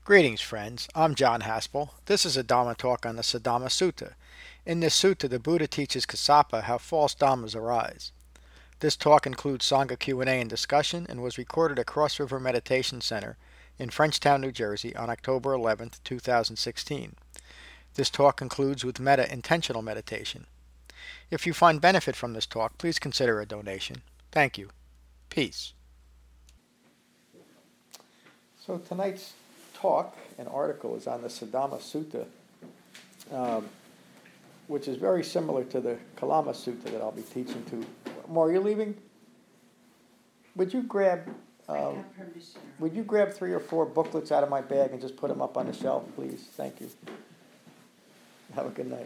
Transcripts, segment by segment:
Greetings, friends. I'm John Haspel. This is a Dhamma talk on the Saddhamma Sutta. In this sutta, the Buddha teaches Kassapa how false dhammas arise. This talk includes Sangha Q&A and discussion and was recorded at Cross River Meditation Center in Frenchtown, New Jersey on October 11, 2016. This talk concludes with metta intentional meditation. If you find benefit from this talk, please consider a donation. Thank you. Peace. So tonight's talk and article is on the Saddhamma Sutta, which is very similar to the Kalama Sutta that I'll be teaching to. More, are you leaving? Would you grab 3 or 4 booklets out of my bag and just put them up on the shelf, please? Thank you. Have a good night.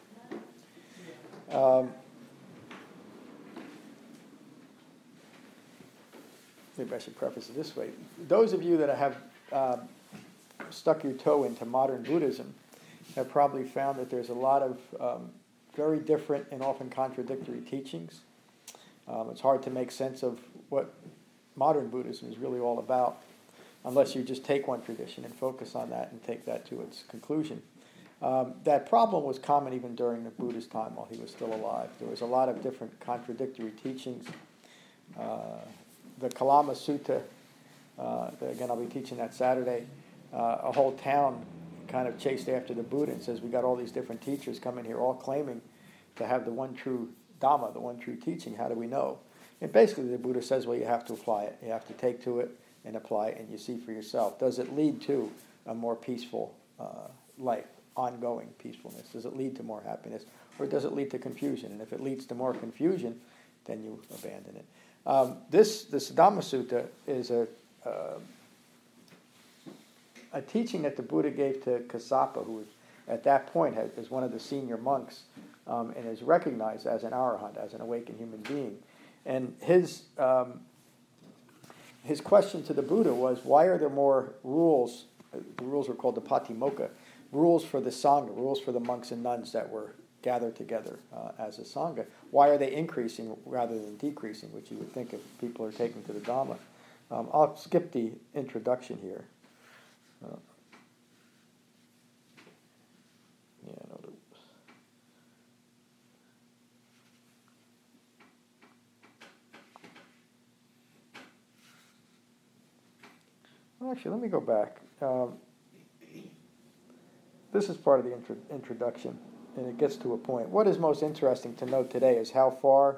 Maybe I should preface it this way. Those of you that have stuck your toe into modern Buddhism have probably found that there's a lot of very different and often contradictory teachings. It's hard to make sense of what modern Buddhism is really all about unless you just take one tradition and focus on that and take that to its conclusion. That problem was common even during the Buddha's time while he was still alive. There was a lot of different contradictory teachings. The Kalama Sutta, again I'll be teaching that Saturday, a whole town kind of chased after the Buddha and says, we got all these different teachers coming here all claiming to have the one true Dhamma, the one true teaching. How do we know? And basically the Buddha says, well, you have to apply it. You have to take to it and apply it and you see for yourself. Does it lead to a more peaceful life, ongoing peacefulness? Does it lead to more happiness? Or does it lead to confusion? And if it leads to more confusion, then you abandon it. The Saddhamma Sutta is a teaching that the Buddha gave to Kassapa, who was, at that point is one of the senior monks and is recognized as an arahant, as an awakened human being. And his question to the Buddha was, why are there more rules? The rules were called the Patimokkha, rules for the Sangha, rules for the monks and nuns that were gathered together as a Sangha. Why are they increasing rather than decreasing, which you would think if people are taken to the Dhamma? I'll skip the introduction here. Actually, let me go back. This is part of the introduction, and it gets to a point. What is most interesting to note today is how far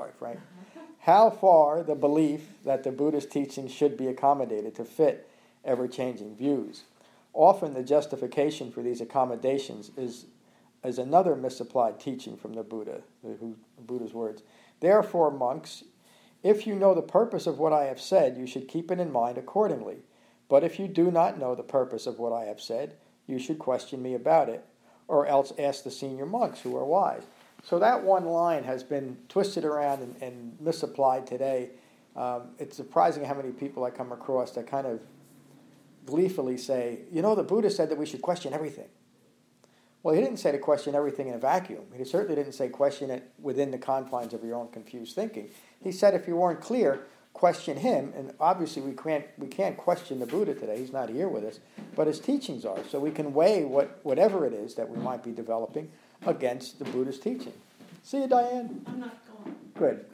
the belief that the Buddhist teachings should be accommodated to fit ever-changing views. Often the justification for these accommodations is another misapplied teaching from the Buddha, Buddha's words. Therefore, monks, if you know the purpose of what I have said, you should keep it in mind accordingly. But if you do not know the purpose of what I have said, you should question me about it, or else ask the senior monks who are wise. So that one line has been twisted around and misapplied today. It's surprising how many people I come across that kind of gleefully say, the Buddha said that we should question everything. Well, he didn't say to question everything in a vacuum. He certainly didn't say question it within the confines of your own confused thinking. He said if you weren't clear, question him, and obviously we can't question the Buddha today. He's not here with us, but his teachings are, so we can weigh whatever it is that we might be developing against the Buddha's teaching. See you, Diane? I'm not going. Good.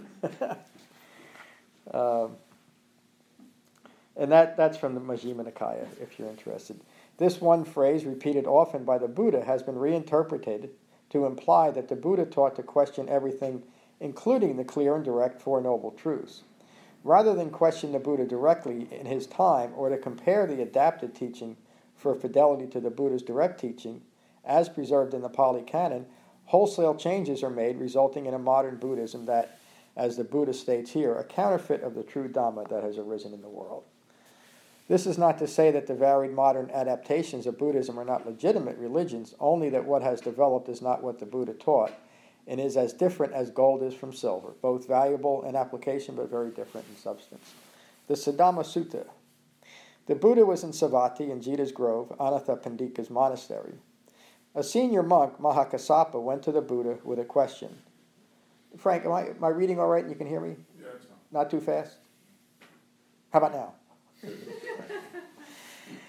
And that's from the Majjhima Nikaya, if you're interested. This one phrase, repeated often by the Buddha, has been reinterpreted to imply that the Buddha taught to question everything, including the clear and direct Four Noble Truths. Rather than question the Buddha directly in his time or to compare the adapted teaching for fidelity to the Buddha's direct teaching, as preserved in the Pali Canon, wholesale changes are made, resulting in a modern Buddhism that, as the Buddha states here, a counterfeit of the true Dhamma that has arisen in the world. This is not to say that the varied modern adaptations of Buddhism are not legitimate religions, only that what has developed is not what the Buddha taught, and is as different as gold is from silver, both valuable in application but very different in substance. The Saddhamma Sutta. The Buddha was in Savatthi in Jita's Grove, Anathapindika's monastery. A senior monk, Mahakassapa, went to the Buddha with a question. Frank, am I reading all right and you can hear me? Yeah, it's fine. Not too fast? How about now?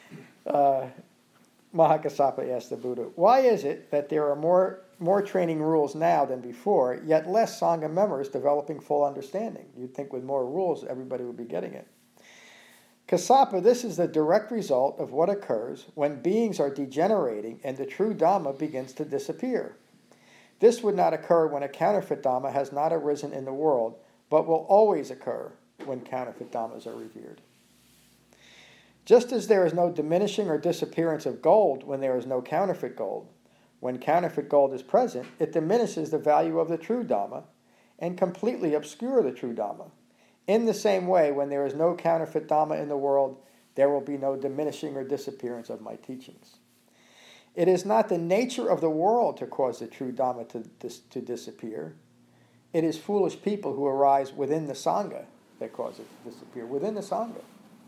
Mahakassapa asked the Buddha, why is it that there are more training rules now than before, yet less Sangha members developing full understanding? You'd think with more rules, everybody would be getting it. Kassapa, this is the direct result of what occurs when beings are degenerating and the true Dhamma begins to disappear. This would not occur when a counterfeit Dhamma has not arisen in the world, but will always occur when counterfeit Dhammas are revered. Just as there is no diminishing or disappearance of gold when there is no counterfeit gold, when counterfeit gold is present, it diminishes the value of the true Dhamma and completely obscures the true Dhamma. In the same way, when there is no counterfeit Dhamma in the world, there will be no diminishing or disappearance of my teachings. It is not the nature of the world to cause the true Dhamma to disappear. It is foolish people who arise within the Sangha that cause it to disappear, within the Sangha.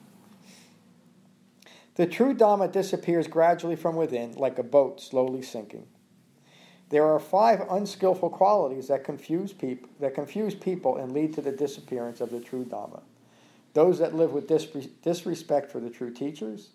The true Dhamma disappears gradually from within, like a boat slowly sinking. There are 5 unskillful qualities that confuse people and lead to the disappearance of the true Dhamma. Those that live with disrespect for the true teachers,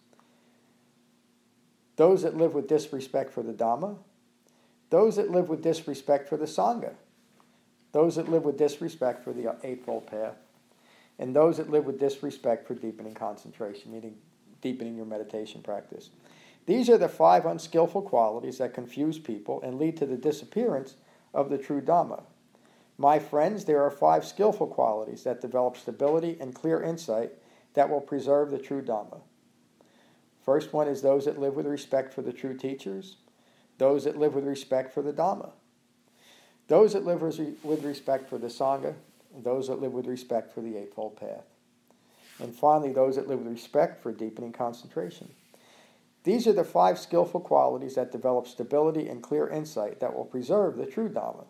those that live with disrespect for the Dhamma, those that live with disrespect for the Sangha, those that live with disrespect for the Eightfold Path, and those that live with disrespect for deepening concentration, meaning deepening your meditation practice. These are the 5 unskillful qualities that confuse people and lead to the disappearance of the true Dhamma. My friends, there are 5 skillful qualities that develop stability and clear insight that will preserve the true Dhamma. First one is those that live with respect for the true teachers, those that live with respect for the Dhamma, those that live with respect for the Sangha, those that live with respect for the Eightfold Path. And finally, those that live with respect for deepening concentration. These are the 5 skillful qualities that develop stability and clear insight that will preserve the true Dhamma.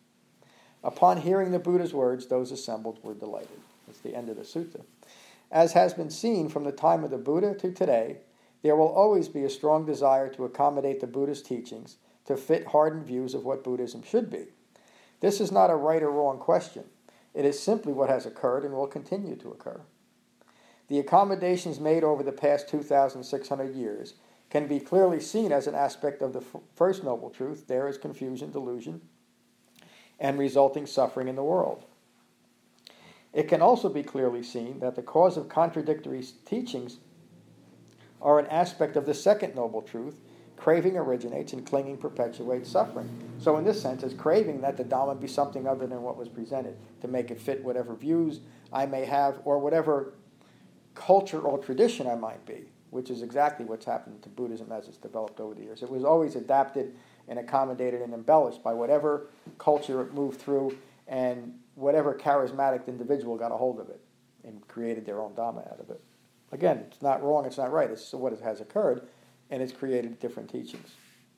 Upon hearing the Buddha's words, those assembled were delighted. That's the end of the sutta. As has been seen from the time of the Buddha to today, there will always be a strong desire to accommodate the Buddha's teachings to fit hardened views of what Buddhism should be. This is not a right or wrong question. It is simply what has occurred and will continue to occur. The accommodations made over the past 2,600 years can be clearly seen as an aspect of the First Noble Truth. There is confusion, delusion, and resulting suffering in the world. It can also be clearly seen that the cause of contradictory teachings are an aspect of the Second Noble Truth. Craving originates and clinging perpetuates suffering. So in this sense, it's craving that the Dhamma be something other than what was presented, to make it fit whatever views I may have or whatever culture or tradition I might be, which is exactly what's happened to Buddhism as it's developed over the years. It was always adapted and accommodated and embellished by whatever culture it moved through and whatever charismatic individual got a hold of it and created their own Dhamma out of it. Again, it's not wrong, it's not right, it's what has occurred, and it's created different teachings.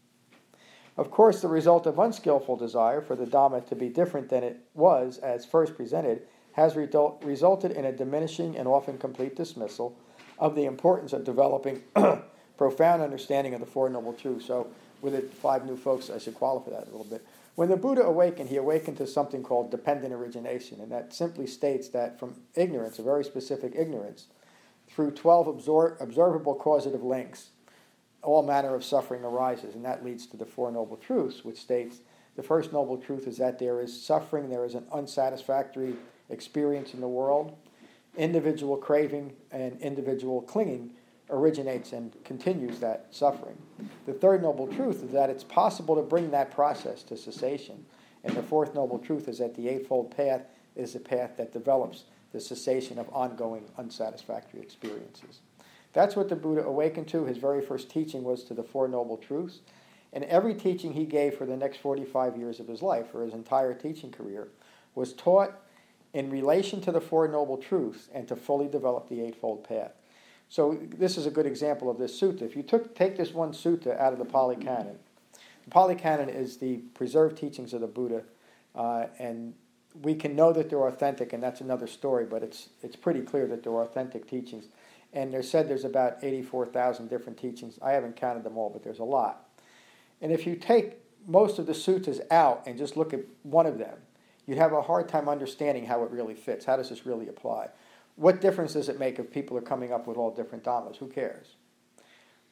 Of course, the result of unskillful desire for the Dhamma to be different than it was as first presented has resulted in a diminishing and often complete dismissal of the importance of developing profound understanding of the Four Noble Truths. So with the 5 new folks, I should qualify that a little bit. When the Buddha awakened, he awakened to something called dependent origination, and that simply states that from ignorance, a very specific ignorance, through 12 observable causative links, all manner of suffering arises, and that leads to the Four Noble Truths, which states the first Noble Truth is that there is suffering, there is an unsatisfactory experience in the world. Individual craving and individual clinging originates and continues that suffering. The third Noble Truth is that it's possible to bring that process to cessation. And the fourth Noble Truth is that the Eightfold Path is the path that develops the cessation of ongoing unsatisfactory experiences. That's what the Buddha awakened to. His very first teaching was to the Four Noble Truths. And every teaching he gave for the next 45 years of his life, for his entire teaching career, was taught in relation to the Four Noble Truths and to fully develop the Eightfold Path. So this is a good example of this sutta. If you take this one sutta out of the Pali Canon, the Pali Canon is the preserved teachings of the Buddha, and we can know that they're authentic, and that's another story, but it's pretty clear that they're authentic teachings. And there's about 84,000 different teachings. I haven't counted them all, but there's a lot. And if you take most of the suttas out and just look at one of them, you'd have a hard time understanding how it really fits. How does this really apply? What difference does it make if people are coming up with all different dhammas? Who cares?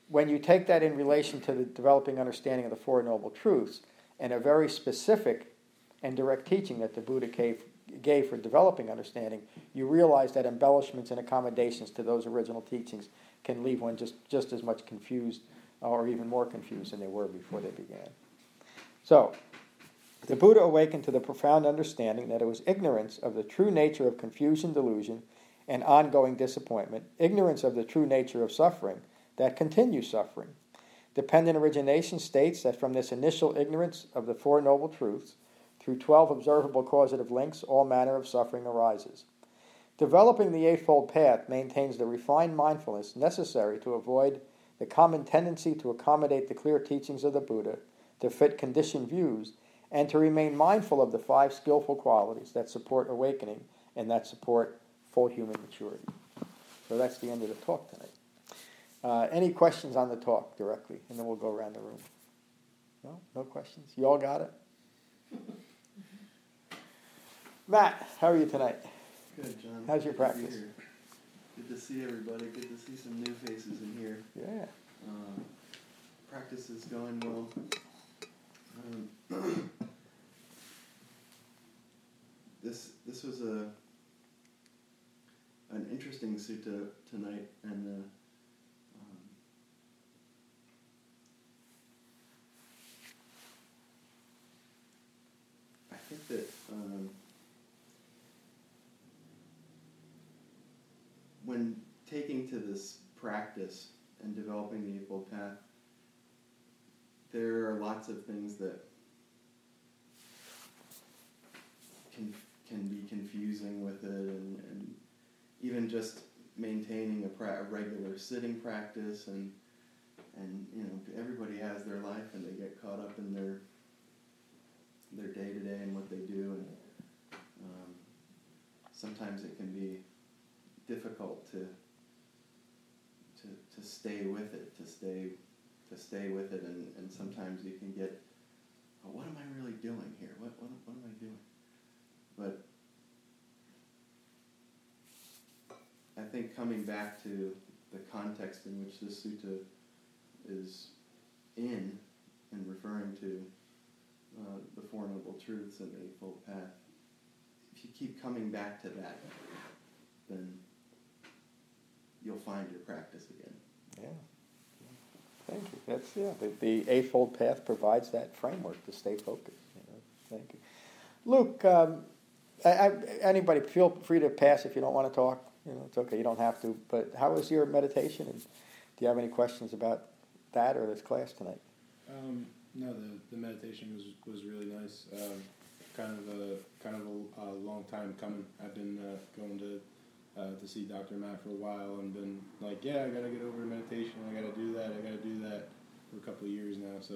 when you take that in relation to the developing understanding of the Four Noble Truths and a very specific and direct teaching that the Buddha gave for developing understanding, you realize that embellishments and accommodations to those original teachings can leave one just as much confused or even more confused than they were before they began. So, the Buddha awakened to the profound understanding that it was ignorance of the true nature of confusion, delusion, and ongoing disappointment, ignorance of the true nature of suffering, that continues suffering. Dependent origination states that from this initial ignorance of the Four Noble Truths, through 12 observable causative links, all manner of suffering arises. Developing the Eightfold Path maintains the refined mindfulness necessary to avoid the common tendency to accommodate the clear teachings of the Buddha, to fit conditioned views, and to remain mindful of the 5 skillful qualities that support awakening and that support full human maturity. So that's the end of the talk tonight. Any questions on the talk directly? And then we'll go around the room. No? No questions? You all got it? Matt, how are you tonight? Good, John. How's your practice? Good to see everybody. Good to see some new faces in here. Yeah. Practice is going well. This was an interesting sutta tonight, and I think that when taking to this practice and developing the Eightfold Path, there are lots of things that can be confusing with it, and even just maintaining a regular sitting practice, and you know, everybody has their life and they get caught up in their day to day and what they do, and sometimes it can be difficult to stay with it, to stay with it, and sometimes you can get, oh, what am I really doing here? What am I doing? But I think coming back to the context in which this sutta is in and referring to the Four Noble Truths and the Eightfold Path, if you keep coming back to that, then you'll find your practice again. Yeah. Thank you. That's the Eightfold Path provides that framework to stay focused. Thank you, Luke. Anybody, feel free to pass if you don't want to talk. It's okay. You don't have to. But how was your meditation? And do you have any questions about that or this class tonight? No, the meditation was really nice. Kind of a long time coming. I've been going to see Dr. Matt for a while, and been like, yeah, I gotta get over meditation. I gotta do that for a couple of years now. So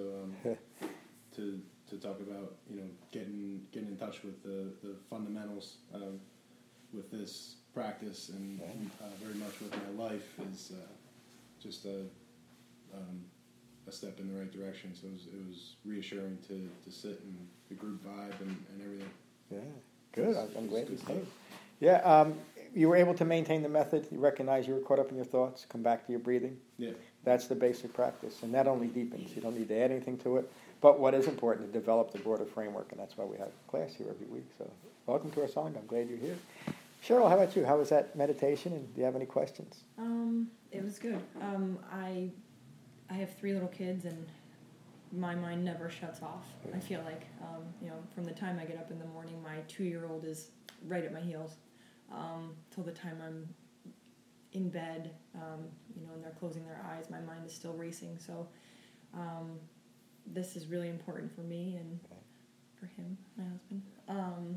to talk about getting in touch with the fundamentals with this practice and very much with my life is just a step in the right direction. So it was reassuring to sit in the group vibe and everything. Yeah, good. I'm glad you came. Yeah, you were able to maintain the method. You recognize you were caught up in your thoughts. Come back to your breathing. Yeah. That's the basic practice, and that only deepens. You don't need to add anything to it. But what is important is develop the broader framework, and that's why we have class here every week. So welcome to our Sangha. I'm glad you're here. Cheryl, how about you? How was that meditation, and do you have any questions? It was good. I have 3 little kids, and my mind never shuts off. I feel like, from the time I get up in the morning, my 2-year-old is right at my heels till the time I'm in bed, and they're closing their eyes. My mind is still racing. So this is really important for me and for him, my husband.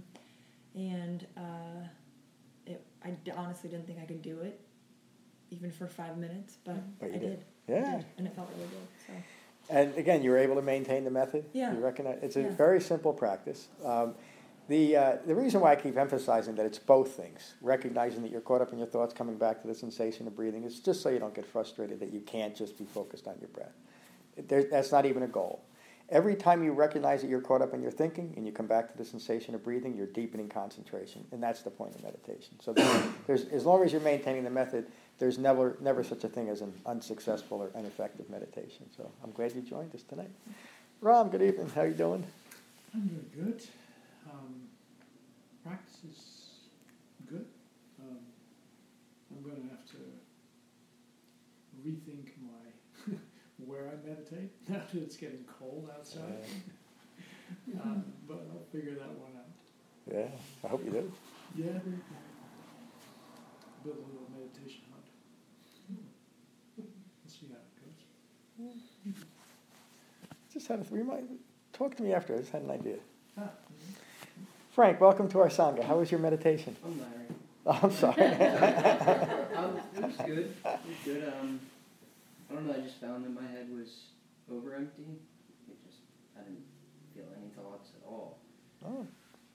I honestly didn't think I could do it, even for 5 minutes, but I did. Yeah. I did, and it felt really good. So. And again, you were able to maintain the method? Yeah. You recognize it's a very simple practice. The reason why I keep emphasizing that it's both things, recognizing that you're caught up in your thoughts, coming back to the sensation of breathing, is just so you don't get frustrated that you can't just be focused on your breath. That's not even a goal. Every time you recognize that you're caught up in your thinking and you come back to the sensation of breathing, you're deepening concentration, and that's the point of meditation. So as long as you're maintaining the method, there's never such a thing as an unsuccessful or ineffective meditation. So I'm glad you joined us tonight. Ram, good evening. How you doing? I'm doing good. Practice is good. I'm going to have to rethink my where I meditate now that it's getting cold outside. But I'll figure that one out. Yeah, I hope you do. Yeah. Build a little meditation hut. We'll see how it goes. Just had talk to me after. I just had an idea. Ah, Frank, welcome to our Sangha. How was your meditation? I'm Larry. Oh, I'm sorry. It was good. It was good. I don't know. I just found that my head was over empty. I didn't feel any thoughts at all. Oh.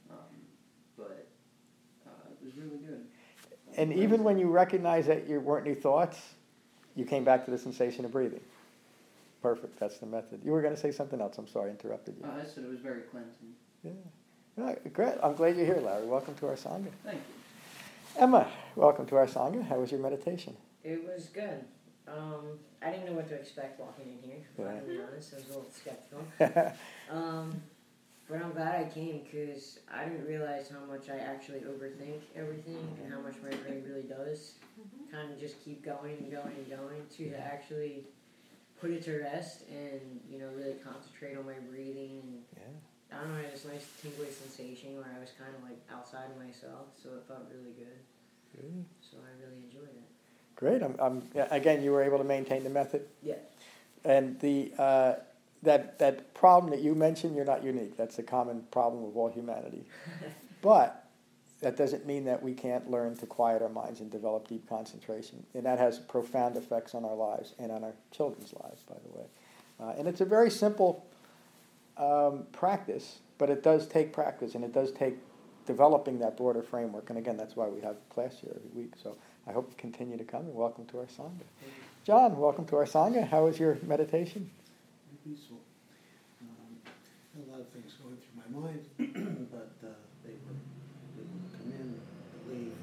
But it was really good. And even when you recognized that there weren't any thoughts, you came back to the sensation of breathing. Perfect. That's the method. You were going to say something else. I'm sorry, I interrupted you. I said it was very cleansing. Yeah. All right, great. I'm glad you're here, Larry. Welcome to our Sangha. Thank you. Emma, welcome to our Sangha. How was your meditation? It was good. I didn't know what to expect walking in here. I'm not gonna be honest. I was a little skeptical. But I'm glad I came because I didn't realize how much I actually overthink everything and how much my brain really does kind of just keep going and going and going to actually put it to rest and really concentrate on my breathing and I don't know, I had this nice tingly sensation where I was kind of like outside of myself, so it felt really good. So I really enjoyed it. Great. Again, you were able to maintain the method? Yeah. And that problem that you mentioned, you're not unique. That's a common problem of all humanity. But that doesn't mean that we can't learn to quiet our minds and develop deep concentration. And that has profound effects on our lives and on our children's lives, by the way. And it's a very simple practice, but it does take practice, and it does take developing that broader framework. And again, that's why we have class here every week. So I hope you continue to come, and welcome to our Sangha. John, welcome to our Sangha. How was your meditation? Very peaceful. A lot of things going through my mind, but they were come in, leave,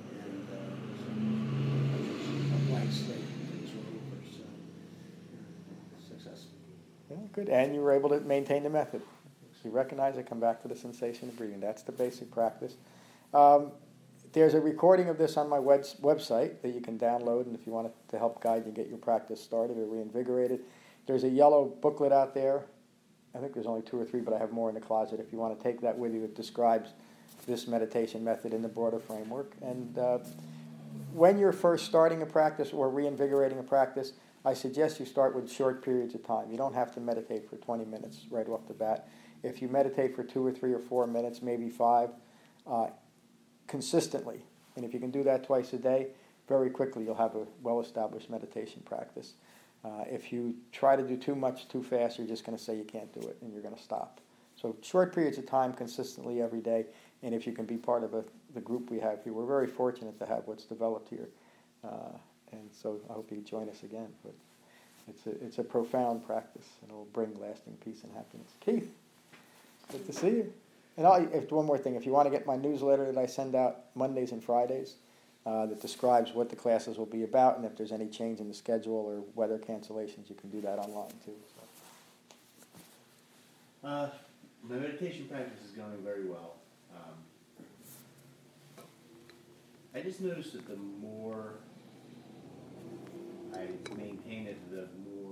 and a blank slate. Things were over, so successful. Yeah, good. And you were able to maintain the method. You recognize it, come back to the sensation of breathing. That's the basic practice. There's a recording of this on my website that you can download, and if you want it to help guide you get your practice started or reinvigorated. There's a yellow booklet out there. I think there's only 2 or 3, but I have more in the closet. If you want to take that with you, it describes this meditation method in the broader framework. And when you're first starting a practice or reinvigorating a practice, I suggest you start with short periods of time. You don't have to meditate for 20 minutes right off the bat. If you meditate for 2 or 3 or 4 minutes, maybe 5, consistently, and if you can do that twice a day, very quickly you'll have a well-established meditation practice. If you try to do too much too fast, you're just going to say you can't do it, and you're going to stop. So short periods of time consistently every day, and if you can be part of the group we have here, we're very fortunate to have what's developed here, and so I hope you join us again. But it's a profound practice, and it will bring lasting peace and happiness. Keith, good to see you. And one more thing, if you want to get my newsletter that I send out Mondays and Fridays that describes what the classes will be about, and if there's any change in the schedule or weather cancellations, you can do that online too. So. My meditation practice is going very well. I just noticed that the more I maintain it, the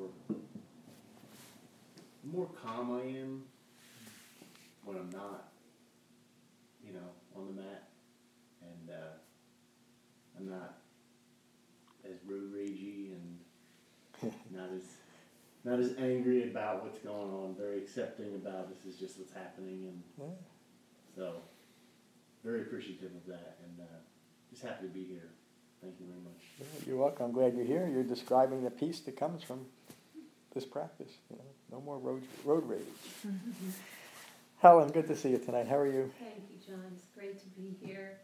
more calm I am when I'm not, on the mat, and I'm not as road ragey and not as angry about what's going on. Very accepting about this is just what's happening, and so very appreciative of that, and just happy to be here. Thank you very much. Yeah, you're welcome. I'm glad you're here. You're describing the peace that comes from this practice. No more road rage. Helen, good to see you tonight. How are you? Thank you, John. It's great to be here.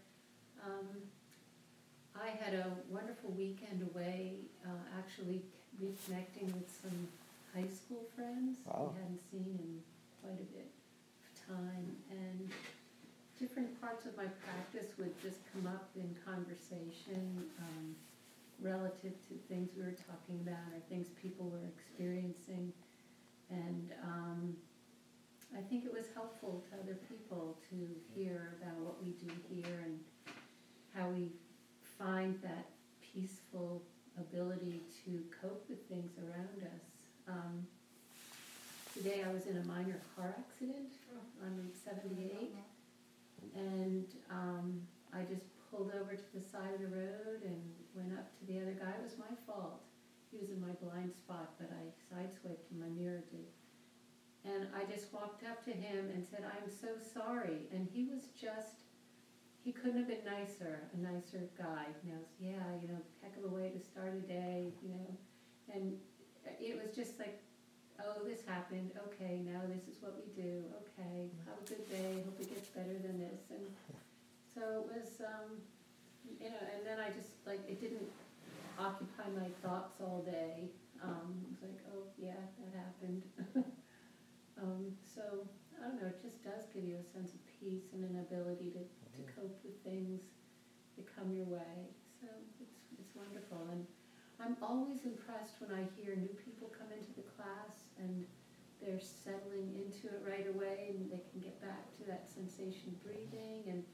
I had a wonderful weekend away, actually reconnecting with some high school friends Wow. we hadn't seen in quite a bit of time. And different parts of my practice would just come up in conversation. relative to things we were talking about or things people were experiencing. And I think it was helpful to other people to hear about what we do here and how we find that peaceful ability to cope with things around us. Today I was in a minor car accident on Route 78, and I just pulled over to the side of the road and went up to the other guy. It was my fault. He was in my blind spot, but I sideswiped him, my mirror did. And I just walked up to him and said, "I'm so sorry." And he was just, he couldn't have been a nicer guy. Heck of a way to start a day, And it was just like, oh, this happened, okay, now this is what we do, okay, have a good day, hope it gets better than this. And so it was, and then I just, it didn't occupy my thoughts all day. It was like, oh, yeah, that happened. So, I don't know, it just does give you a sense of peace and an ability to cope with things that come your way. So it's wonderful. And I'm always impressed when I hear new people come into the class and they're settling into it right away and they can get back to that sensation breathing and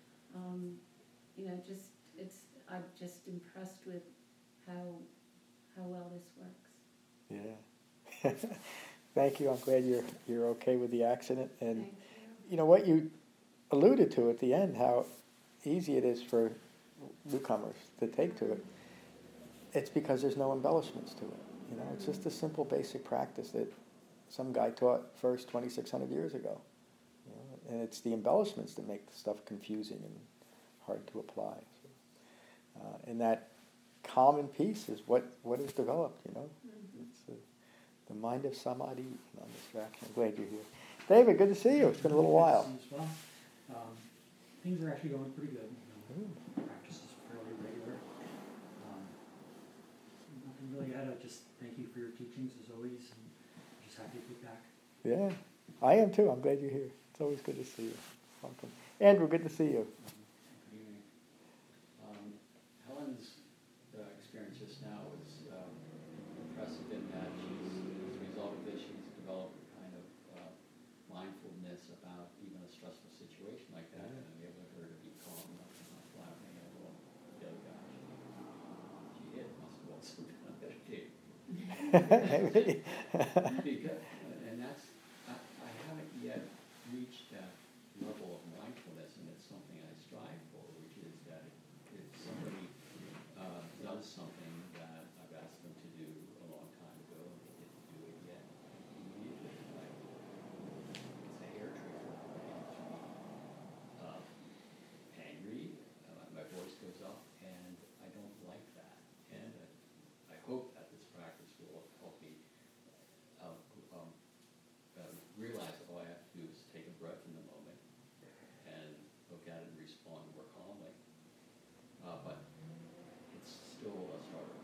I'm just impressed with how well this works. Yeah. Thank you. I'm glad you're okay with the accident. And Thank you know what you alluded to at the end, how easy it is for newcomers to take to it. It's because there's no embellishments to it. It's just a simple, basic practice that some guy taught first 2,600 years ago. And it's the embellishments that make the stuff confusing and hard to apply. So, and that calm and peace is what is developed. It's the mind of samadhi, non-distraction. I'm glad you're here. David, good to see you. It's been a little while. Good to see you as well. Things are actually going pretty good. Practice is fairly regular. Nothing really add. I just thank you for your teachings as always, and I'm just happy to be back. Yeah, I am too. I'm glad you're here. It's always good to see you. Welcome. Andrew, good to see you. Good evening. Helen's experience just now was impressive in that as a result of this, she's developed a kind of mindfulness about even a stressful situation like that, and enabled her to be calm enough to not flat me and go, the other guy, she hit, must have also been on medication. And that's, I haven't yet reached that level of mindfulness, and it's something I strive for, which is that if somebody does something that I've asked them to do a long time ago, and they didn't do it yet, immediately, it's a hair trigger, angry, my voice goes up, and I don't like that. And I hope that this practice will help me realize that all I have to do is take a breath in the moment and look at it and respond more calmly. But it's still a struggle.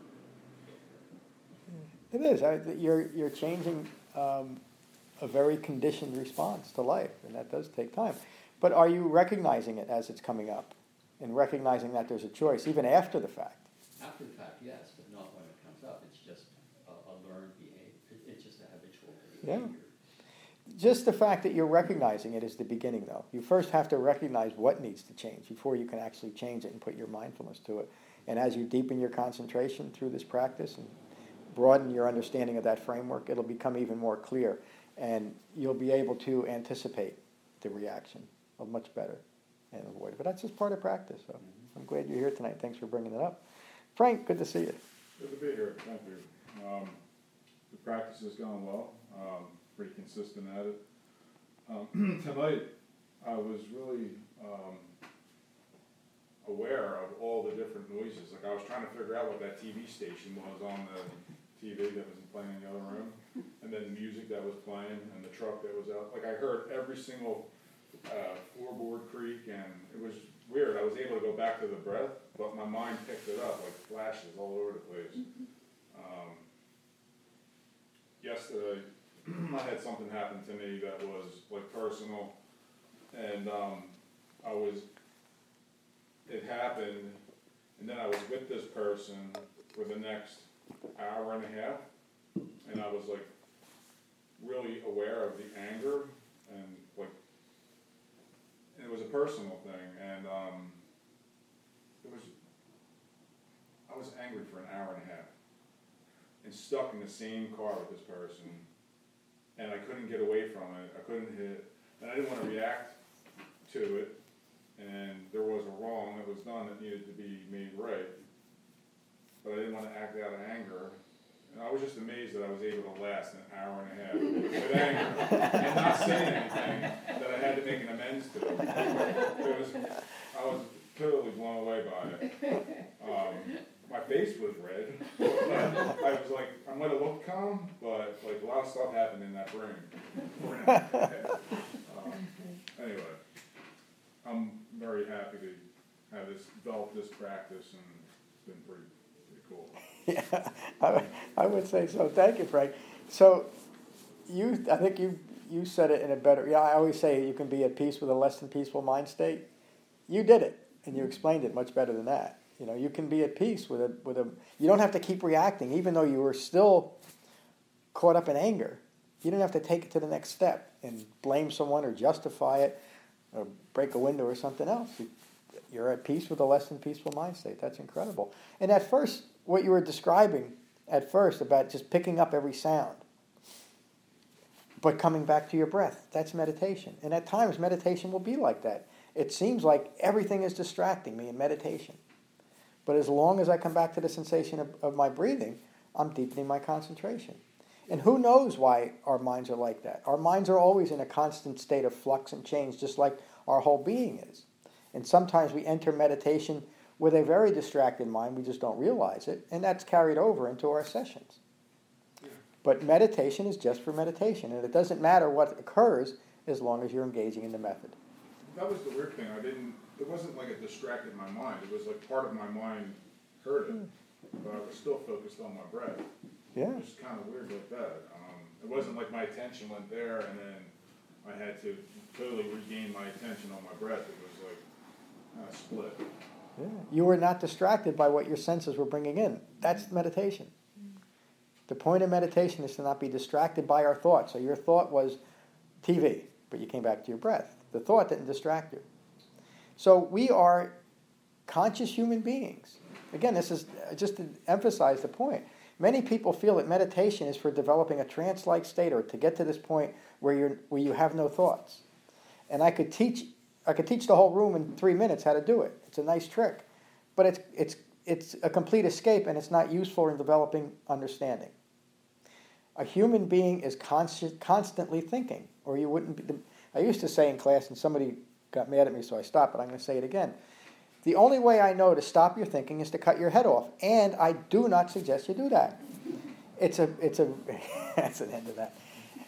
It is. You're changing a very conditioned response to life, and that does take time. But are you recognizing it as it's coming up, and recognizing that there's a choice, even after the fact? After the fact, yes, but not when it comes up. It's just a learned behavior. It's just a habitual behavior. Yeah. Just the fact that you're recognizing it is the beginning, though. You first have to recognize what needs to change before you can actually change it and put your mindfulness to it. And as you deepen your concentration through this practice and broaden your understanding of that framework, it'll become even more clear. And you'll be able to anticipate the reaction much better and avoid it. But that's just part of practice. So I'm glad you're here tonight. Thanks for bringing it up. Frank, good to see you. Good to be here. Thank you. The practice is going well. Pretty consistent at it. Tonight, I was really aware of all the different noises. Like I was trying to figure out what that TV station was on the TV that was playing in the other room, and then music that was playing, and the truck that was out. Like I heard every single floorboard creak, and it was weird. I was able to go back to the breath, but my mind picked it up like flashes all over the place. Yesterday, I had something happen to me that was like personal, and it happened, and then I was with this person, for the next hour and a half, and I was like really aware of the anger and like it was a personal thing, and I was angry for an hour and a half and stuck in the same car with this person, and I couldn't get away from it. I couldn't hit, and I didn't want to react to it, and there was a wrong that was done that needed to be made right, but I didn't want to act out of anger. And I was just amazed that I was able to last an hour and a half with anger and not saying anything that I had to make an amends to. I was totally blown away by it. My face was red. I was like, I might have looked calm, but like a lot of stuff happened in that brain. Anyway, I'm very happy to have developed this practice, and it's been pretty cool. Yeah, I would say so. Thank you, Frank. So, I think you said it in a better. Yeah, I always say you can be at peace with a less than peaceful mind state. You did it, and you explained it much better than that. You know, you can be at peace with a. You don't have to keep reacting, even though you were still caught up in anger. You don't have to take it to the next step and blame someone or justify it or break a window or something else. You're at peace with a less than peaceful mind state. That's incredible. And at first, what you were describing at first about just picking up every sound, but coming back to your breath, that's meditation. And at times, meditation will be like that. It seems like everything is distracting me in meditation. But as long as I come back to the sensation of my breathing, I'm deepening my concentration. And who knows why our minds are like that? Our minds are always in a constant state of flux and change, just like our whole being is. And sometimes we enter meditation with a very distracted mind, we just don't realize it, and that's carried over into our sessions. But meditation is just for meditation, and it doesn't matter what occurs as long as you're engaging in the method. That was the weird thing. It wasn't like it distracted my mind. It was like part of my mind heard it, but I was still focused on my breath. Yeah. It was kind of weird like that. It wasn't like my attention went there and then I had to totally regain my attention on my breath. It was like kind of split. Yeah. You were not distracted by what your senses were bringing in. That's meditation. The point of meditation is to not be distracted by our thoughts. So your thought was TV, but you came back to your breath. The thought didn't distract you. So we are conscious human beings. Again, this is just to emphasize the point. Many people feel that meditation is for developing a trance-like state or to get to this point where you have no thoughts. And I could teach the whole room in 3 minutes how to do it. It's a nice trick. But it's a complete escape, and it's not useful in developing understanding. A human being is constantly thinking, or you wouldn't be. I used to say in class, and somebody got mad at me, so I stopped, but I'm going to say it again. The only way I know to stop your thinking is to cut your head off, and I do not suggest you do that. That's an end of that.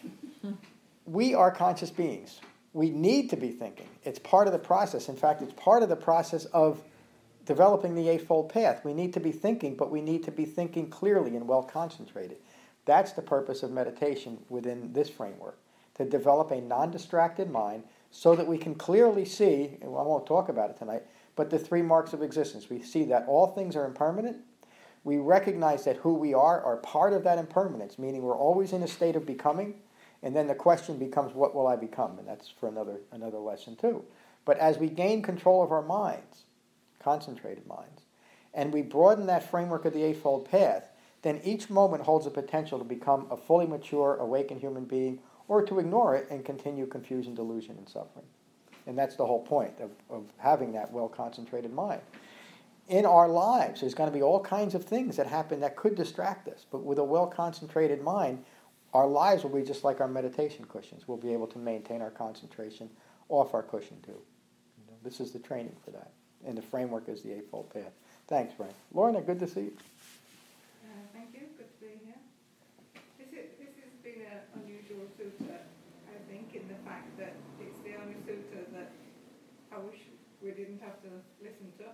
We are conscious beings. We need to be thinking. It's part of the process. In fact, it's part of the process of developing the Eightfold Path. We need to be thinking, but we need to be thinking clearly and well concentrated. That's the purpose of meditation within this framework, to develop a non-distracted mind so that we can clearly see, and I won't talk about it tonight, but the 3 marks of existence. We see that all things are impermanent. We recognize that who we are part of that impermanence, meaning we're always in a state of becoming, and then the question becomes, what will I become? And that's for another lesson too. But as we gain control of our minds, concentrated minds, and we broaden that framework of the Eightfold Path, then each moment holds the potential to become a fully mature, awakened human being, or to ignore it and continue confusion, delusion, and suffering. And that's the whole point of having that well-concentrated mind. In our lives, there's going to be all kinds of things that happen that could distract us, but with a well-concentrated mind, our lives will be just like our meditation cushions. We'll be able to maintain our concentration off our cushion too. This is the training for that. And the framework is the Eightfold Path. Thanks, Frank. Lorna, good to see you. Thank you. Good to be here. This has been an unusual sutta, I think, in the fact that it's the only sutta that I wish we didn't have to listen to.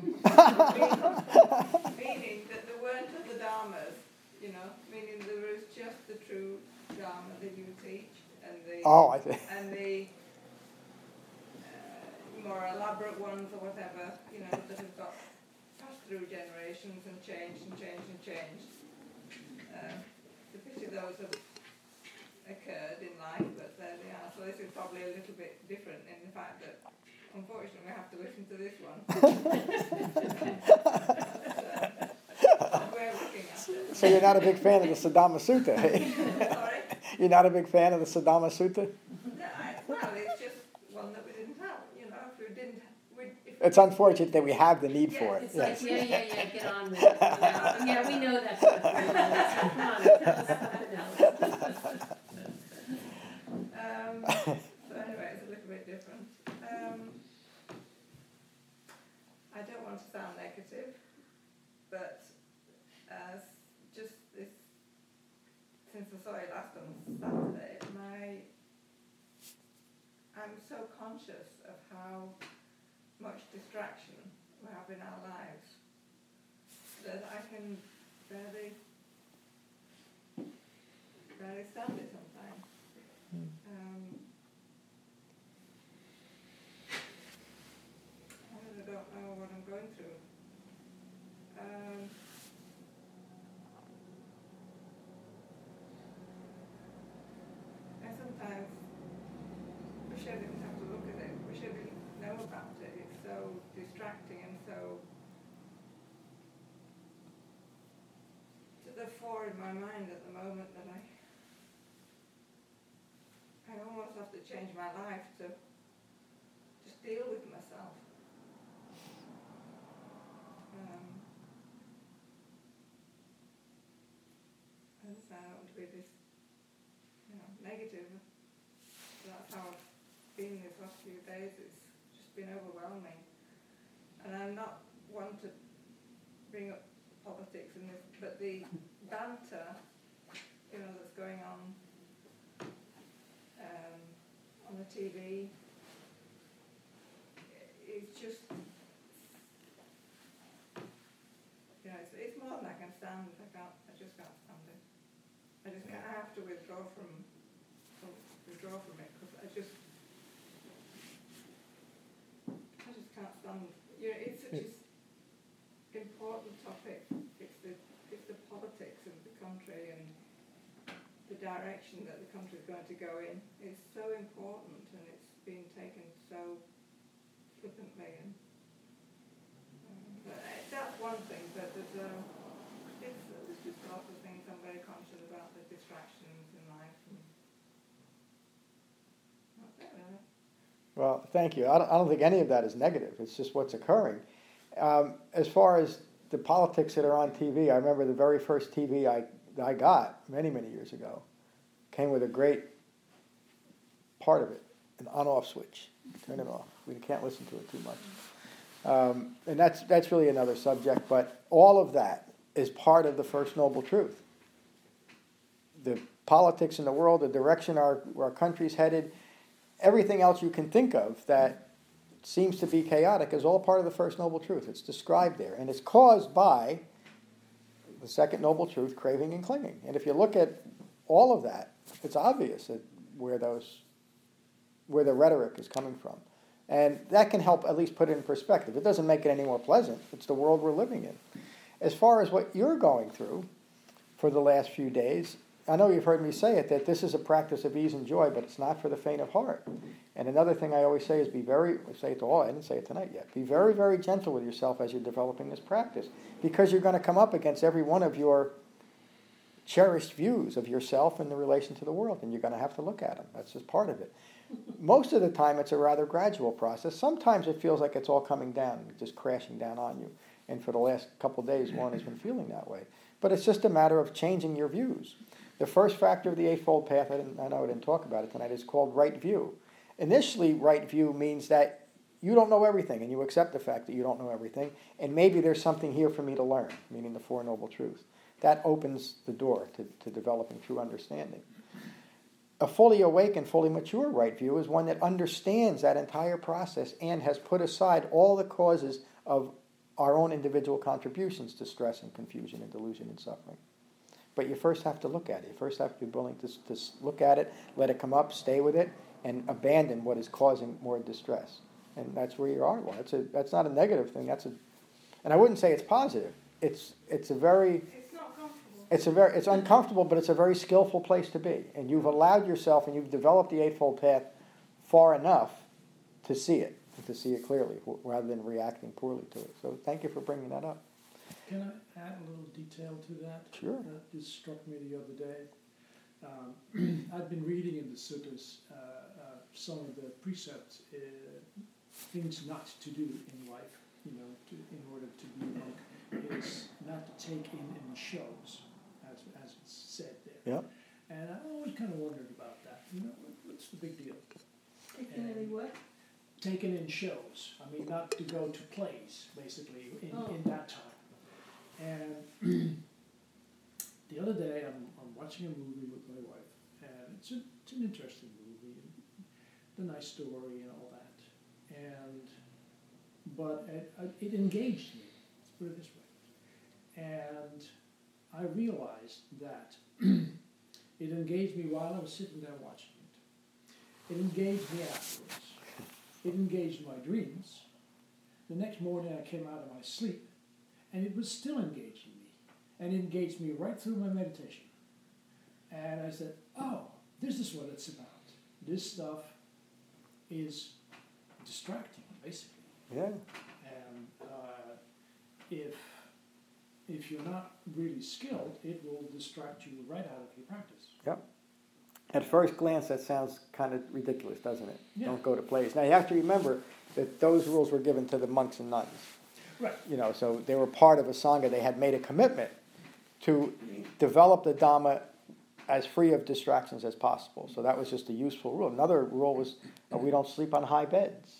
meaning that there weren't other dharmas, meaning there was just the true dharma that you teach and the more elaborate ones or whatever, that have got through generations and changed and changed and changed. The pity those have occurred in life, but there they are. So this is probably a little bit different in the fact that, unfortunately, we have to listen to this one. We're looking at it. So you're not a big fan of the Siddhama Sutta? Sorry? You're not a big fan of the Siddhama Sutta? No, well, it's just one that we didn't have. You know, if we didn't, It's unfortunate that we have the need for it. It's Yes. like, yeah, get on with it. Yeah, we know that's what we're doing. Come on, tell us something else. So anyway, it's a little bit different. I don't want to sound negative, but just this, since I saw it last on Saturday, I'm so conscious of how much distraction we have in our lives that I can barely stand it sometimes. I really don't know what I'm going through. I sometimes wish I didn't have to look at it, wish I didn't know about it. It's so distracting and so to the fore in my mind at the moment that I almost have to change my life to just deal with myself. As I say, I don't want to be this, negative. That's how I've been these last few days. It's just been overwhelming. And I'm not one to bring up politics and this, but the banter, that's going on the TV, it's just, it's more than I can stand. I just can't stand it. I have to withdraw from it because I just can't stand. It's such an important topic. It's the politics of the country and the direction that the country is going to go in. It's so important and it's being taken so flippantly. And but that's one thing. But there's just lots of things I'm very conscious about, the distractions in life. And that's it, really. Well, thank you. I don't think any of that is negative. It's just what's occurring. As far as the politics that are on TV, I remember the very first TV I got many, many years ago came with a great part of it, an on-off switch. Turn it off. We can't listen to it too much. And that's really another subject, but all of that is part of the First Noble Truth. The politics in the world, the direction our country's headed, everything else you can think of that seems to be chaotic is all part of the First Noble Truth. It's described there. And it's caused by the Second Noble Truth, craving and clinging. And if you look at all of that, it's obvious that where the rhetoric is coming from. And that can help at least put it in perspective. It doesn't make it any more pleasant. It's the world we're living in. As far as what you're going through for the last few days, I know you've heard me say it, that this is a practice of ease and joy, but it's not for the faint of heart. And another thing I always say is I say it to all, I didn't say it tonight yet, be very, very gentle with yourself as you're developing this practice, because you're going to come up against every one of your cherished views of yourself and the relation to the world, and you're going to have to look at them. That's just part of it. Most of the time, it's a rather gradual process. Sometimes it feels like it's all coming down, just crashing down on you. And for the last couple of days, Warren has been feeling that way. But it's just a matter of changing your views. The first factor of the Eightfold Path, I know I didn't talk about it tonight, is called right view. Initially, right view means that you don't know everything, and you accept the fact that you don't know everything, and maybe there's something here for me to learn, meaning the Four Noble Truths. That opens the door to developing true understanding. A fully awake and fully mature right view is one that understands that entire process and has put aside all the causes of our own individual contributions to stress and confusion and delusion and suffering. But you first have to look at it. You first have to be willing to look at it, let it come up, stay with it, and abandon what is causing more distress. And that's where you are. Well, that's not a negative thing. That's And I wouldn't say it's positive. It's a very, It's not comfortable. it's uncomfortable, but it's a very skillful place to be. And you've allowed yourself, and you've developed the Eightfold Path far enough to see it, and to see it clearly, rather than reacting poorly to it. So thank you for bringing that up. Can I add a little detail to that? Sure. That just struck me the other day. I've been reading in the suttas some of the precepts, things not to do in life, in order to be a monk, is not to take in shows, as it's said there. Yep. And I always kind of wondered about that. What's the big deal? Particularly what? Taken in shows. I mean, not to go to plays, basically, in that time. And the other day, I'm watching a movie with my wife, and it's an interesting movie, the nice story and all that. But it engaged me. Let's put it this way. And I realized that it engaged me while I was sitting there watching it. It engaged me afterwards. It engaged my dreams. The next morning, I came out of my sleep, and it was still engaging me. And it engaged me right through my meditation. And I said, oh, this is what it's about. This stuff is distracting, basically. Yeah. And if you're not really skilled, it will distract you right out of your practice. Yep. At first glance, that sounds kind of ridiculous, doesn't it? Yeah. Don't go to plays. Now, you have to remember that those rules were given to the monks and nuns. Right. So they were part of a Sangha. They had made a commitment to develop the Dhamma as free of distractions as possible. So that was just a useful rule. Another rule was we don't sleep on high beds.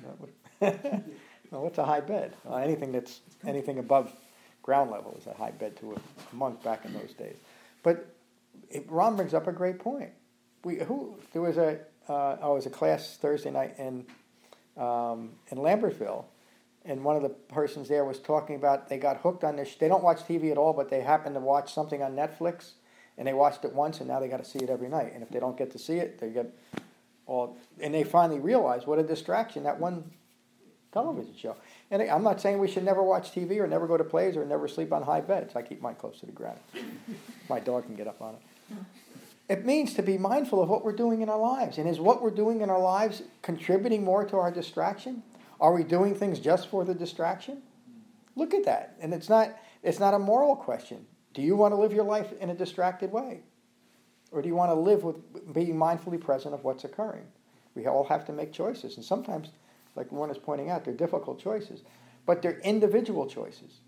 Well, what's a high bed? Well, anything above ground level is a high bed to a monk back in those days. But Ron brings up a great point. There was a class Thursday night in Lambertville, and one of the persons there was talking about they got hooked on this. They don't watch TV at all, but they happened to watch something on Netflix, and they watched it once, and now they got to see it every night. And if they don't get to see it, they get all. And they finally realized what a distraction that one television show. And I'm not saying we should never watch TV or never go to plays or never sleep on high beds. I keep mine close to the ground. My dog can get up on it. It means to be mindful of what we're doing in our lives. And is what we're doing in our lives contributing more to our distraction? Are we doing things just for the distraction? Look at that. And it's not a moral question. Do you want to live your life in a distracted way? Or do you want to live with being mindfully present of what's occurring? We all have to make choices. And sometimes, like Lorna is pointing out, they're difficult choices. But they're individual choices.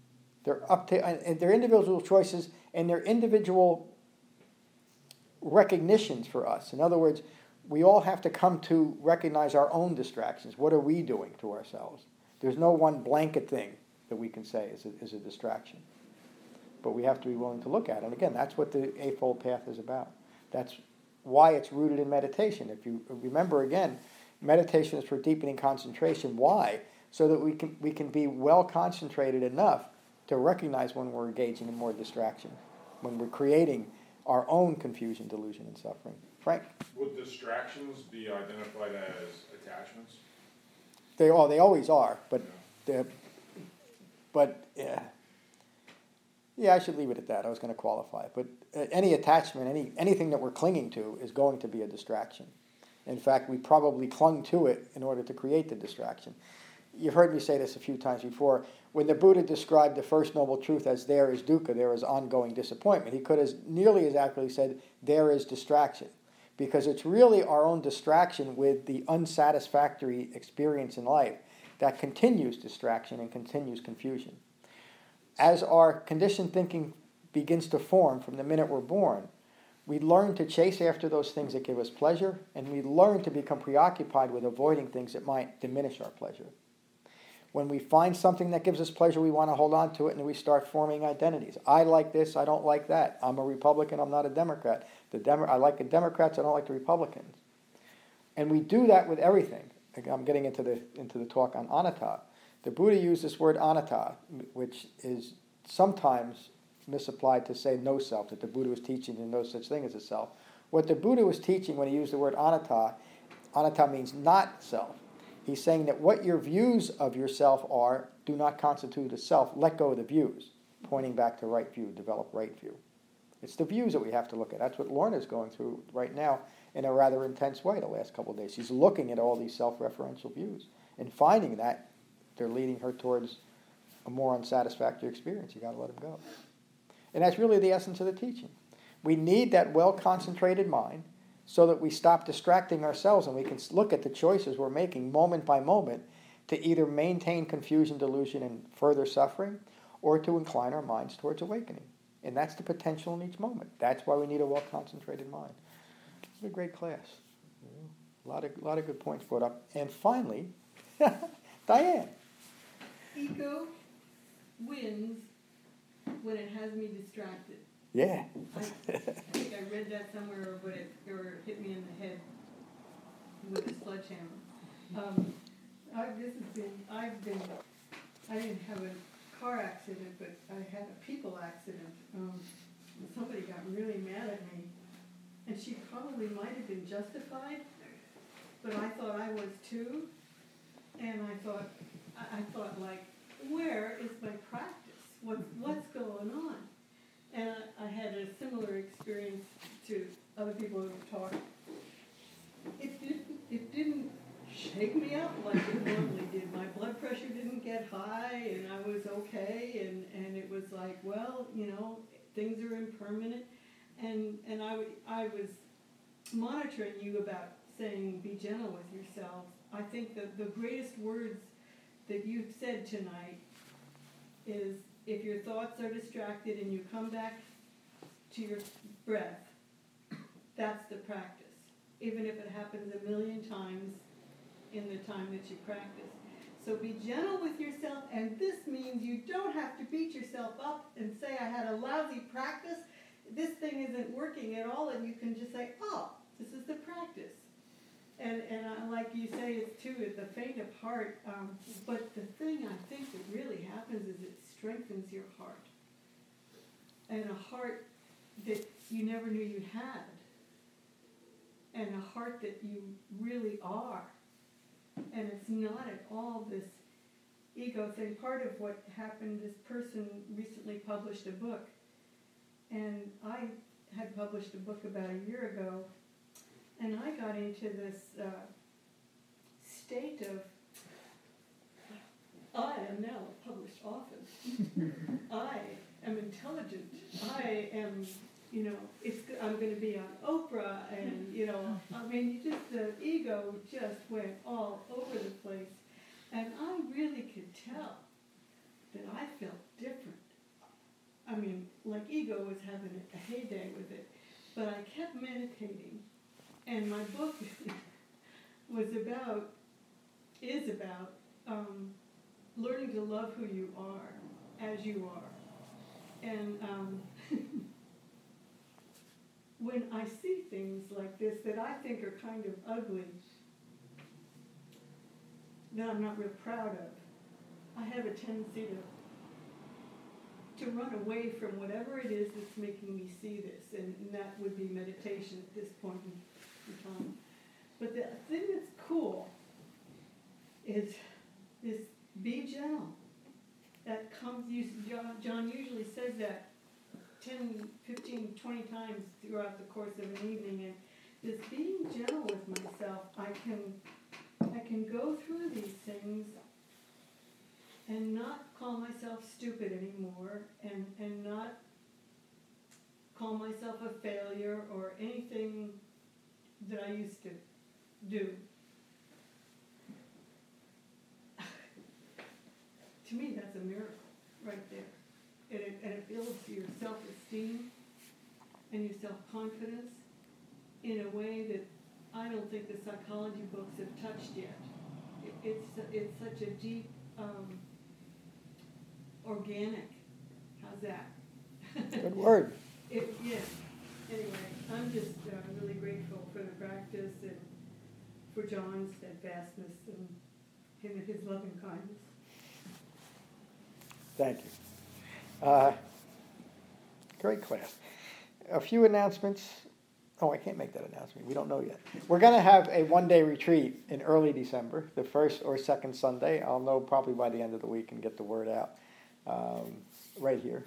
They're individual choices, and they're individual recognitions for us. In other words, we all have to come to recognize our own distractions. What are we doing to ourselves? There's no one blanket thing that we can say is a distraction. But we have to be willing to look at it. And again, that's what the Eightfold Path is about. That's why it's rooted in meditation. If you remember again, meditation is for deepening concentration. Why? So that we can be well concentrated enough to recognize when we're engaging in more distraction, when we're creating our own confusion, delusion, and suffering. Frank? Would distractions be identified as attachments? They always are, but yeah, I should leave it at that. I was going to qualify it. But any attachment, anything that we're clinging to is going to be a distraction. In fact, we probably clung to it in order to create the distraction. You've heard me say this a few times before. When the Buddha described the First Noble Truth as there is dukkha, there is ongoing disappointment, he could have nearly as accurately said there is distraction. Because it's really our own distraction with the unsatisfactory experience in life that continues distraction and continues confusion. As our conditioned thinking begins to form from the minute we're born, we learn to chase after those things that give us pleasure, and we learn to become preoccupied with avoiding things that might diminish our pleasure. When we find something that gives us pleasure, we want to hold on to it, and we start forming identities. I like this, I don't like that. I'm a Republican, I'm not a Democrat. I like the Democrats, I don't like the Republicans. And we do that with everything. I'm getting into the talk on anatta. The Buddha used this word anatta, which is sometimes misapplied to say no self, that the Buddha was teaching there's no such thing as a self. What the Buddha was teaching when he used the word anatta means not self. He's saying that what your views of yourself are do not constitute a self. Let go of the views, pointing back to right view, develop right view. It's the views that we have to look at. That's what Lorna's going through right now in a rather intense way the last couple of days. She's looking at all these self-referential views and finding that they're leading her towards a more unsatisfactory experience. You got to let them go. And that's really the essence of the teaching. We need that well-concentrated mind so that we stop distracting ourselves and we can look at the choices we're making moment by moment to either maintain confusion, delusion, and further suffering, or to incline our minds towards awakening. And that's the potential in each moment. That's why we need a well-concentrated mind. It's a great class. A lot of good points brought up. And finally, Diane. Ego wins when it has me distracted. Yeah. I think I read that somewhere, or it hit me in the head with a sledgehammer. I didn't have a car accident, but I had a people accident. Somebody got really mad at me, and she probably might have been justified, but I thought I was too, and I thought like, where is my practice? What's going on? And I had a similar experience to other people who have talked. It didn't shake me up like it normally did. My blood pressure didn't get high, and I was okay, and it was like, well, things are impermanent. And I was monitoring you about saying be gentle with yourselves. I think that the greatest words that you've said tonight is, if your thoughts are distracted and you come back to your breath, that's the practice, even if it happens a million times in the time that you practice. So be gentle with yourself, and this means you don't have to beat yourself up and say, I had a lousy practice, this thing isn't working at all, and you can just say, oh, this is the practice. And like you say, it's too, at the faint of heart, but the thing I think that really happens is it strengthens your heart. And a heart that you never knew you had. And a heart that you really are. And it's not at all this ego thing. Part of what happened, this person recently published a book. And I had published a book about a year ago. And I got into this state of, I am now a published author. I am intelligent. I am, I'm going to be on Oprah, and, the ego just went all over the place. And I really could tell that I felt different. Like ego was having a heyday with it. But I kept meditating. And my book is about learning to love who you are, as you are. And when I see things like this that I think are kind of ugly, that I'm not real proud of, I have a tendency to run away from whatever it is that's making me see this, and that would be meditation at this point in time. But the thing that's cool is this be gentle. That comes, John usually says that 10, 15, 20 times throughout the course of an evening, and this being gentle with myself, I can go through these things and not call myself stupid anymore, and not call myself a failure or anything that I used to do. To me, that's a miracle right there. And it builds your self-esteem and your self-confidence in a way that I don't think the psychology books have touched yet. It's such a deep, organic. How's that? Good word. Yeah. Anyway, I'm just really grateful for the practice and for John's steadfastness and his loving kindness. Thank you. Great class. A few announcements. I can't make that announcement. We don't know yet. We're going to have a one-day retreat in early December, the first or second Sunday. I'll know probably by the end of the week and get the word out right here.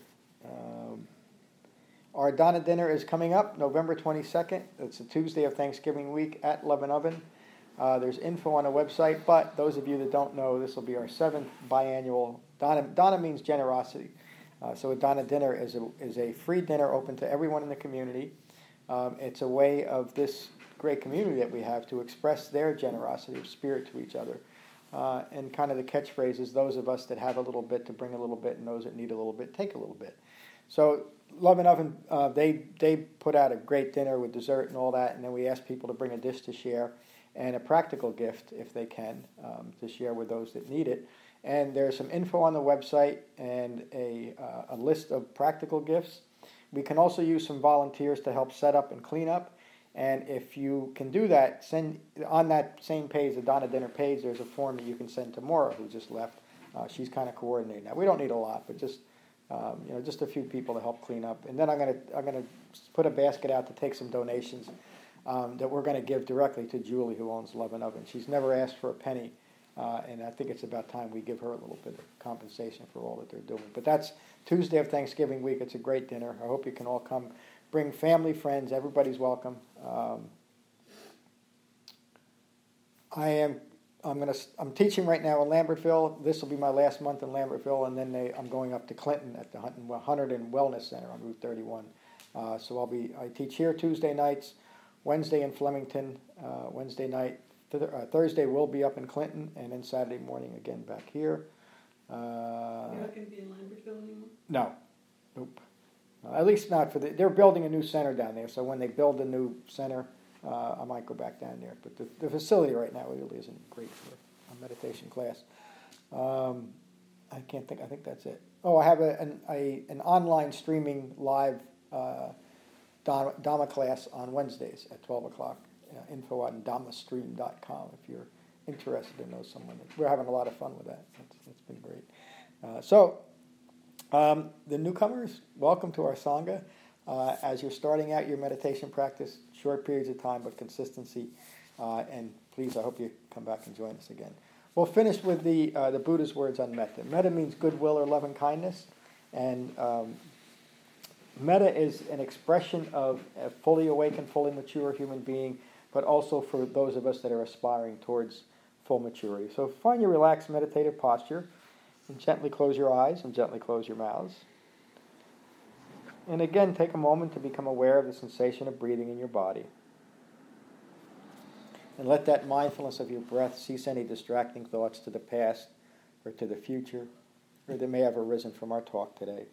Our Donna dinner is coming up November 22nd. It's a Tuesday of Thanksgiving week at Love and Oven. There's info on the website, but those of you that don't know, this will be our 7th biannual. Donna means generosity. So a Donna dinner is a free dinner open to everyone in the community. It's a way of this great community that we have to express their generosity of spirit to each other. And kind of the catchphrase is those of us that have a little bit to bring a little bit, and those that need a little bit take a little bit. So Love and Oven, they put out a great dinner with dessert and all that, and then we ask people to bring a dish to share and a practical gift, if they can, to share with those that need it. And there's some info on the website and a list of practical gifts. We can also use some volunteers to help set up and clean up. And if you can do that, send on that same page, the Donna Dinner page, there's a form that you can send to Maura, who just left. She's kind of coordinating that. We don't need a lot, but just just a few people to help clean up. And then I'm gonna put a basket out to take some donations that we're going to give directly to Julie, who owns Love and Oven. She's never asked for a penny, and I think it's about time we give her a little bit of compensation for all that they're doing. But that's Tuesday of Thanksgiving week. It's a great dinner. I hope you can all come. Bring family, friends. Everybody's welcome. I'm teaching right now in Lambertville. This will be my last month in Lambertville, and then I'm going up to Clinton at the Hunterdon Wellness Center on Route 31. So I teach here Tuesday nights, Wednesday in Flemington, Wednesday night. Thursday we'll be up in Clinton, and then Saturday morning again back here. You're not going to be in Lambertville anymore? No, nope. At least not for they're building a new center down there, so when they build a new center, I might go back down there. But the facility right now really isn't great for a meditation class. I can't think. I think that's it. Oh, I have an online streaming live Dhamma class on Wednesdays at 12 o'clock. Info on dhammastream.com if you're interested to know someone. We're having a lot of fun with that. It's been great. The newcomers, welcome to our Sangha. As you're starting out your meditation practice, short periods of time but consistency, and please, I hope you come back and join us again. We'll finish with the Buddha's words on metta. Metta means goodwill or loving kindness, and metta is an expression of a fully awakened, fully mature human being, but also for those of us that are aspiring towards full maturity. So find your relaxed meditative posture, and gently close your eyes and gently close your mouths. And again, take a moment to become aware of the sensation of breathing in your body. And let that mindfulness of your breath cease any distracting thoughts to the past or to the future, or that may have arisen from our talk today.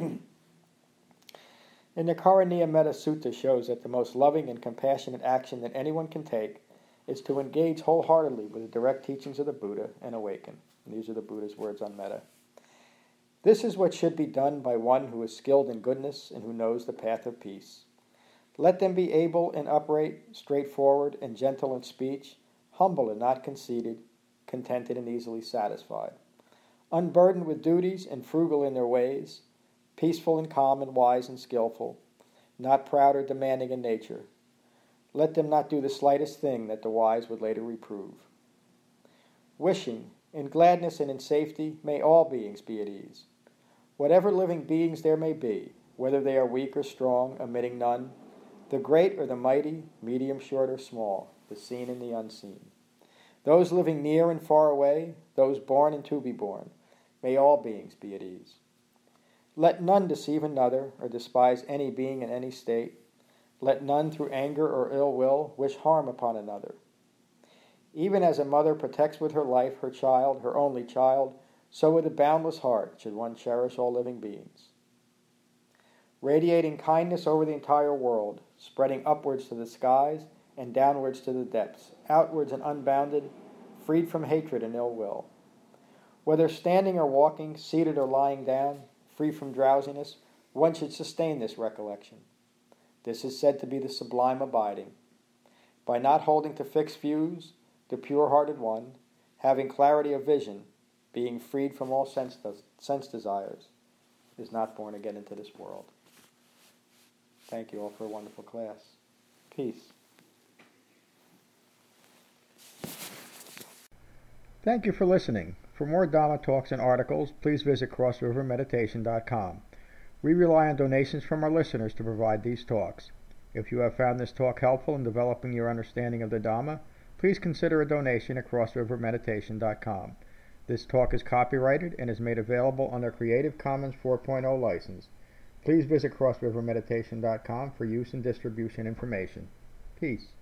And the Karaniya Metta Sutta shows that the most loving and compassionate action that anyone can take is to engage wholeheartedly with the direct teachings of the Buddha and awaken. And these are the Buddha's words on metta. This is what should be done by one who is skilled in goodness and who knows the path of peace. Let them be able and upright, straightforward and gentle in speech, humble and not conceited, contented and easily satisfied, unburdened with duties and frugal in their ways, peaceful and calm and wise and skillful, not proud or demanding in nature. Let them not do the slightest thing that the wise would later reprove. Wishing, in gladness and in safety, may all beings be at ease. Whatever living beings there may be, whether they are weak or strong, omitting none, the great or the mighty, medium, short, or small, the seen and the unseen. Those living near and far away, those born and to be born, may all beings be at ease. Let none deceive another or despise any being in any state. Let none through anger or ill will wish harm upon another. Even as a mother protects with her life her child, her only child, so with a boundless heart should one cherish all living beings. Radiating kindness over the entire world, spreading upwards to the skies and downwards to the depths, outwards and unbounded, freed from hatred and ill will. Whether standing or walking, seated or lying down, free from drowsiness, one should sustain this recollection. This is said to be the sublime abiding. By not holding to fixed views, the pure-hearted one, having clarity of vision, being freed from all sense desires, is not born again into this world. Thank you all for a wonderful class. Peace. Thank you for listening. For more Dhamma talks and articles, please visit crossrivermeditation.com. We rely on donations from our listeners to provide these talks. If you have found this talk helpful in developing your understanding of the Dhamma, please consider a donation at crossrivermeditation.com. This talk is copyrighted and is made available under Creative Commons 4.0 license. Please visit crossrivermeditation.com for use and distribution information. Peace.